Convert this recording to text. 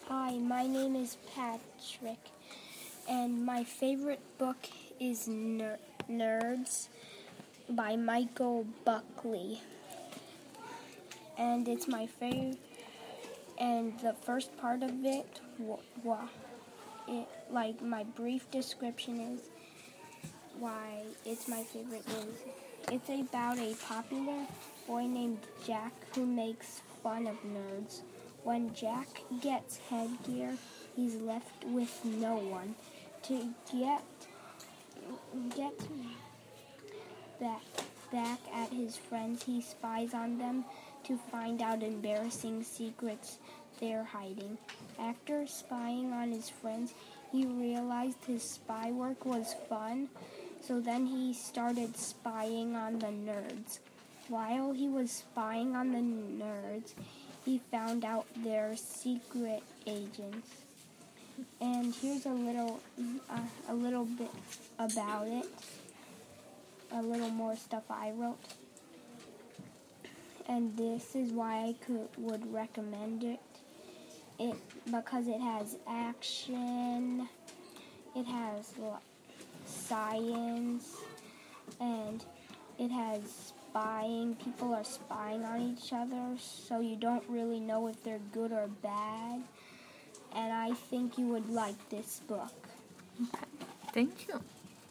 Hi, my name is Patrick, and my favorite book is Nerds by Michael Buckley. And it's my favorite, and the first part of it, my brief description is why it's my favorite is it's about a popular boy named Jack who makes fun of nerds. When Jack gets headgear, he's left with no one. To get back at his friends, he spies on them to find out embarrassing secrets they're hiding. After spying on his friends, he realized his spy work was fun, so then he started spying on the nerds. While he was spying on the nerds, he found out they're secret agents. And here's a little bit about it, a little more stuff I wrote. And this is why I would recommend it because it has action, it has science, and it has spying. People are spying on each other, so you don't really know if they're good or bad. And I think you would like this book. Okay. Thank you.